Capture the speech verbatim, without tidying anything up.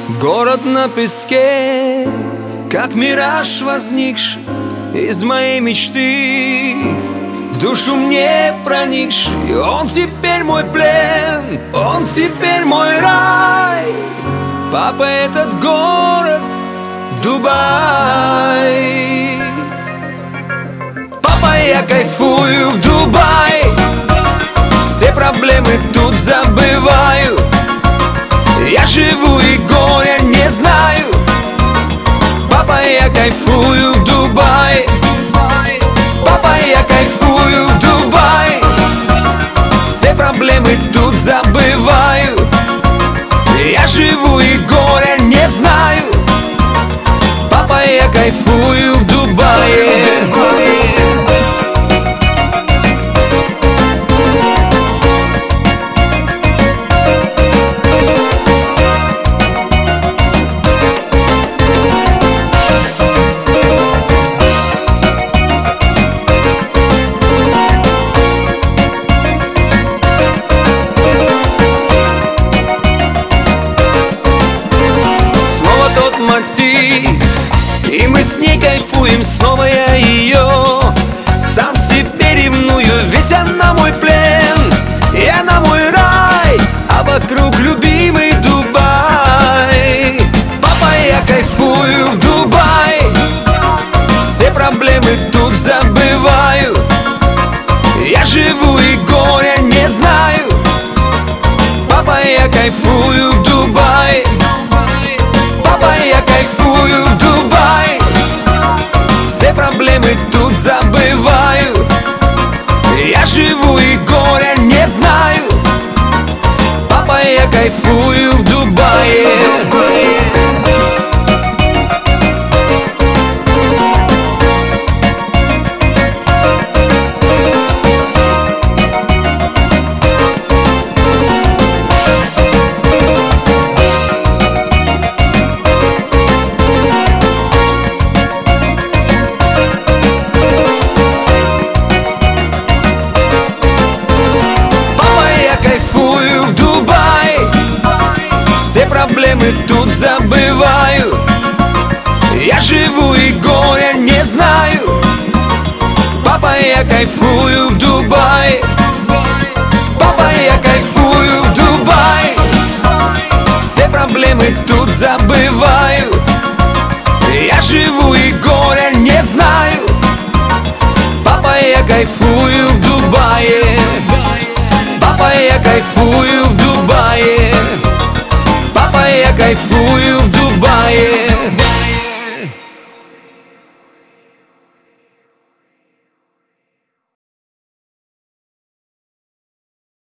Город на песке, как мираж возникший из моей мечты, в душу мне проникший. Он теперь мой плен, он теперь мой рай. Папа, этот город Дубай. Папа, я кайфую в Дубай, все проблемы тут забываю. Я живу и горя не знаю. Папа, я кайфую в Дубай. Папа, я кайфую в Дубай, все проблемы тут забываю. Я живу и горя не знаю. Папа, я кайфую в Дубае. И мы с ней кайфуем, снова я ее сам себе ревную, ведь она мой плен, и она мой рай, а вокруг любимый Дубай. Папа, я кайфую в Дубай, все проблемы тут забываю. Я живу и горя не знаю. Папа, я кайфую в Дубай. Папа, я кайфую в Дубай, все проблемы тут забываю. Я живу и горя не знаю. Папа, я кайфую в Дубае. Все проблемы тут забываю. Я живу и горя не знаю. Папа, я кайфую в Дубай. Папа, я кайфую в Дубай, все проблемы тут забываю. Я живу и горя не знаю. Папа, я кайфую в Дубае. Папа, я кайфую